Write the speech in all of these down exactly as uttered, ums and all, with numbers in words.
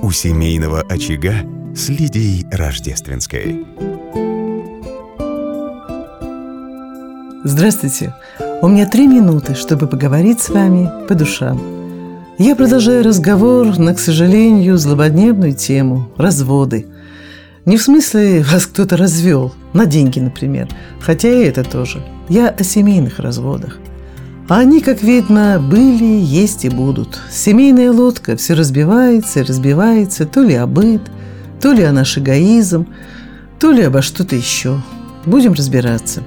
у семейного очага с Лидией Рождественской. Здравствуйте! У меня три минуты, чтобы поговорить с вами по душам. Я продолжаю разговор на, к сожалению, злободневную тему – разводы. Не в смысле вас кто-то развел, на деньги, например, хотя и это тоже. Я о семейных разводах. А они, как видно, были, есть и будут. Семейная лодка все разбивается и разбивается, то ли о быт, то ли о наш эгоизм, то ли обо что-то еще. Будем разбираться.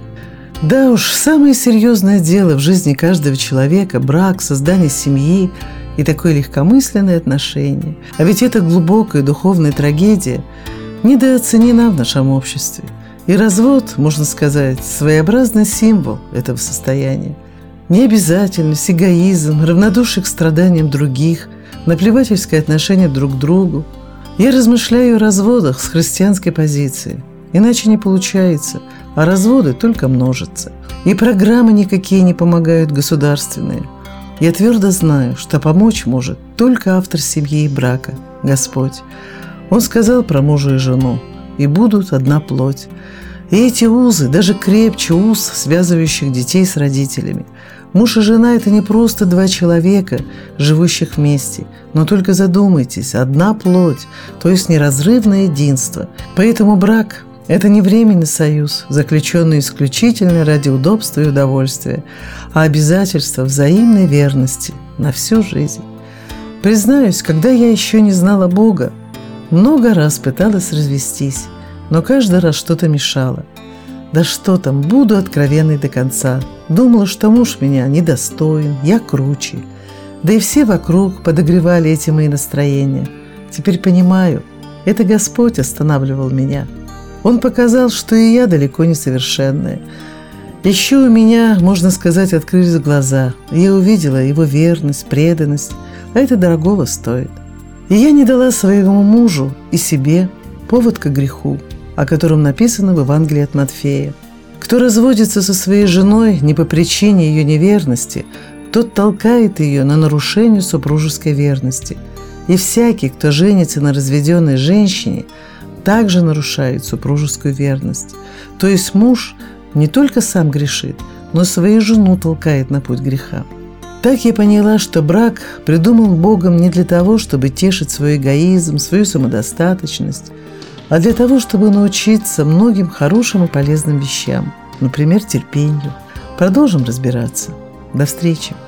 Да уж, самое серьезное дело в жизни каждого человека – брак, создание семьи и такое легкомысленное отношение. А ведь эта глубокая духовная трагедия недооценена в нашем обществе. И развод, можно сказать, своеобразный символ этого состояния. Необязательность, эгоизм, равнодушие к страданиям других, наплевательское отношение друг к другу. Я размышляю о разводах с христианской позиции. Иначе не получается, а разводы только множатся. И программы никакие не помогают государственные. Я твердо знаю, что помочь может только автор семьи и брака, Господь. Он сказал про мужа и жену, и будут одна плоть. И эти узы даже крепче уз, связывающих детей с родителями. Муж и жена – это не просто два человека, живущих вместе, но только задумайтесь, одна плоть, то есть неразрывное единство. Поэтому брак – это не временный союз, заключенный исключительно ради удобства и удовольствия, а обязательство взаимной верности на всю жизнь. Признаюсь, когда я еще не знала Бога, много раз пыталась развестись, но каждый раз что-то мешало. Да что там, буду откровенной до конца. Думала, что муж меня недостоин, я круче. Да и все вокруг подогревали эти мои настроения. Теперь понимаю, это Господь останавливал меня. Он показал, что и я далеко не совершенная. Еще у меня, можно сказать, открылись глаза. Я увидела его верность, преданность, а это дорогого стоит. И я не дала своему мужу и себе повод к греху, о котором написано в Евангелии от Матфея. Кто разводится со своей женой не по причине ее неверности, тот толкает ее на нарушение супружеской верности. И всякий, кто женится на разведенной женщине, также нарушает супружескую верность. То есть муж не только сам грешит, но свою жену толкает на путь греха. Так я поняла, что брак придуман Богом не для того, чтобы тешить свой эгоизм, свою самодостаточность, а для того, чтобы научиться многим хорошим и полезным вещам, например, терпению. Продолжим разбираться. До встречи!